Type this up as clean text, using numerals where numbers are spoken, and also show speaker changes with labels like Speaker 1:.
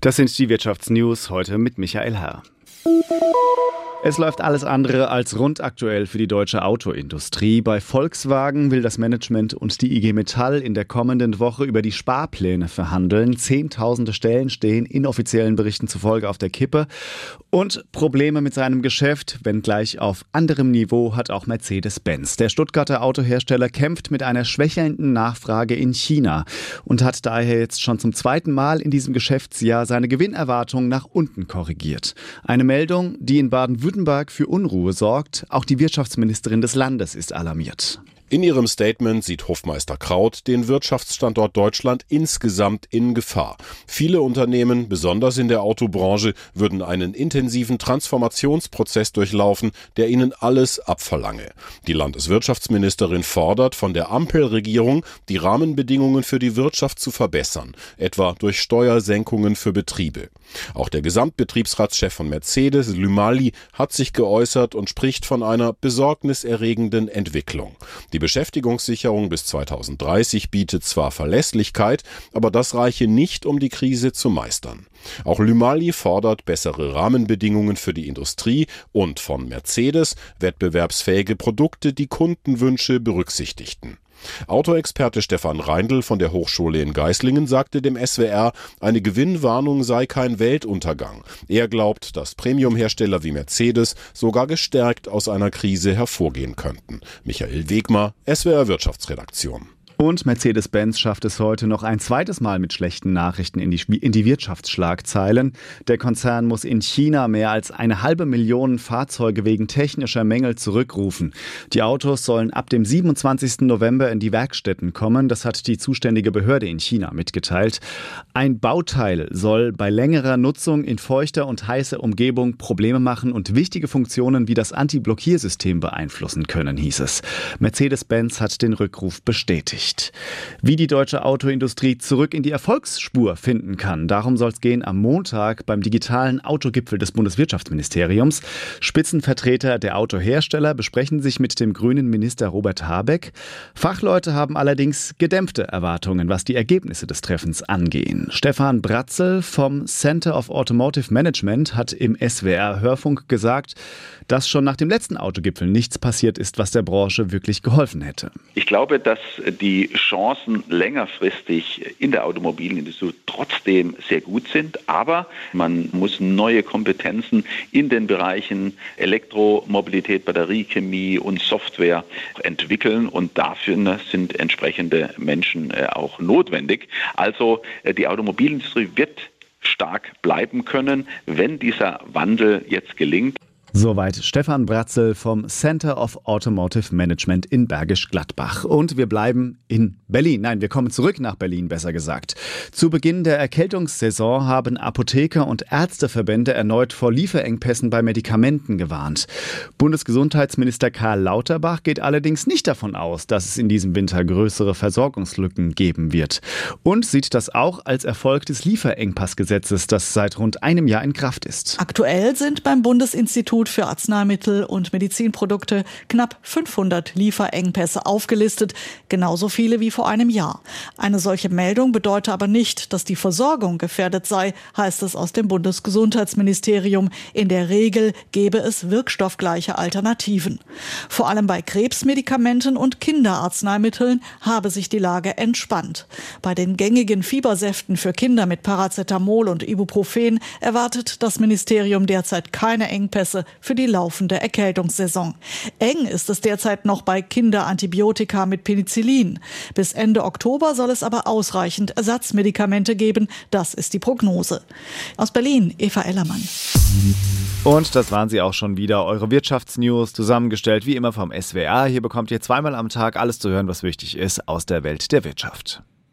Speaker 1: Das sind die Wirtschaftsnews heute mit Michael Herr. Es läuft alles andere als rund aktuell für die deutsche Autoindustrie. Bei Volkswagen will das Management und die IG Metall in der kommenden Woche über die Sparpläne verhandeln. Zehntausende Stellen stehen inoffiziellen Berichten zufolge auf der Kippe. Und Probleme mit seinem Geschäft, wenngleich auf anderem Niveau, hat auch Mercedes-Benz. Der Stuttgarter Autohersteller kämpft mit einer schwächelnden Nachfrage in China und hat daher jetzt schon zum zweiten Mal in diesem Geschäftsjahr seine Gewinnerwartungen nach unten korrigiert. Eine Meldung, die in Baden-Württemberg für Unruhe sorgt. Auch die Wirtschaftsministerin des Landes ist alarmiert.
Speaker 2: In ihrem Statement sieht Hofmeister Kraut den Wirtschaftsstandort Deutschland insgesamt in Gefahr. Viele Unternehmen, besonders in der Autobranche, würden einen intensiven Transformationsprozess durchlaufen, der ihnen alles abverlange. Die Landeswirtschaftsministerin fordert von der Ampelregierung, die Rahmenbedingungen für die Wirtschaft zu verbessern, etwa durch Steuersenkungen für Betriebe. Auch der Gesamtbetriebsratschef von Mercedes, Lümali, hat sich geäußert und spricht von einer besorgniserregenden Entwicklung. Die Beschäftigungssicherung bis 2030 bietet zwar Verlässlichkeit, aber das reiche nicht, um die Krise zu meistern. Auch Lümali fordert bessere Rahmenbedingungen für die Industrie und von Mercedes wettbewerbsfähige Produkte, die Kundenwünsche berücksichtigten. Autoexperte Stefan Reindl von der Hochschule in Geislingen sagte dem SWR, eine Gewinnwarnung sei kein Weltuntergang. Er glaubt, dass Premiumhersteller wie Mercedes sogar gestärkt aus einer Krise hervorgehen könnten. Michael Wegmer, SWR Wirtschaftsredaktion.
Speaker 1: Und Mercedes-Benz schafft es heute noch ein zweites Mal mit schlechten Nachrichten in die Wirtschaftsschlagzeilen. Der Konzern muss in China mehr als 500.000 Fahrzeuge wegen technischer Mängel zurückrufen. Die Autos sollen ab dem 27. November in die Werkstätten kommen. Das hat die zuständige Behörde in China mitgeteilt. Ein Bauteil soll bei längerer Nutzung in feuchter und heißer Umgebung Probleme machen und wichtige Funktionen wie das Anti-Blockiersystem beeinflussen können, hieß es. Mercedes-Benz hat den Rückruf bestätigt. Wie die deutsche Autoindustrie zurück in die Erfolgsspur finden kann, darum soll es gehen am Montag beim digitalen Autogipfel des Bundeswirtschaftsministeriums. Spitzenvertreter der Autohersteller besprechen sich mit dem grünen Minister Robert Habeck. Fachleute haben allerdings gedämpfte Erwartungen, was die Ergebnisse des Treffens angehen. Stefan Bratzel vom Center of Automotive Management hat im SWR-Hörfunk gesagt, dass schon nach dem letzten Autogipfel nichts passiert ist, was der Branche wirklich geholfen hätte.
Speaker 3: Ich glaube, dass die Chancen längerfristig in der Automobilindustrie trotzdem sehr gut sind, aber man muss neue Kompetenzen in den Bereichen Elektromobilität, Batteriechemie und Software entwickeln und dafür sind entsprechende Menschen auch notwendig. Also die Automobilindustrie wird stark bleiben können, wenn dieser Wandel jetzt gelingt.
Speaker 1: Soweit Stefan Bratzel vom Center of Automotive Management in Bergisch Gladbach. Und wir bleiben in Berlin. Nein, wir kommen zurück nach Berlin, besser gesagt. Zu Beginn der Erkältungssaison haben Apotheker und Ärzteverbände erneut vor Lieferengpässen bei Medikamenten gewarnt. Bundesgesundheitsminister Karl Lauterbach geht allerdings nicht davon aus, dass es in diesem Winter größere Versorgungslücken geben wird. Und sieht das auch als Erfolg des Lieferengpassgesetzes, das seit rund einem Jahr in Kraft ist.
Speaker 4: Aktuell sind beim Bundesinstitut für Arzneimittel und Medizinprodukte knapp 500 Lieferengpässe aufgelistet, genauso viele wie vor einem Jahr. Eine solche Meldung bedeutet aber nicht, dass die Versorgung gefährdet sei, heißt es aus dem Bundesgesundheitsministerium. In der Regel gäbe es wirkstoffgleiche Alternativen. Vor allem bei Krebsmedikamenten und Kinderarzneimitteln habe sich die Lage entspannt. Bei den gängigen Fiebersäften für Kinder mit Paracetamol und Ibuprofen erwartet das Ministerium derzeit keine Engpässe für die laufende Erkältungssaison. Eng ist es derzeit noch bei Kinderantibiotika mit Penicillin. Bis Ende Oktober soll es aber ausreichend Ersatzmedikamente geben. Das ist die Prognose. Aus Berlin, Eva Ellermann.
Speaker 1: Und das waren sie auch schon wieder, eure Wirtschaftsnews, zusammengestellt wie immer vom SWR. Hier bekommt ihr zweimal am Tag alles zu hören, was wichtig ist aus der Welt der Wirtschaft.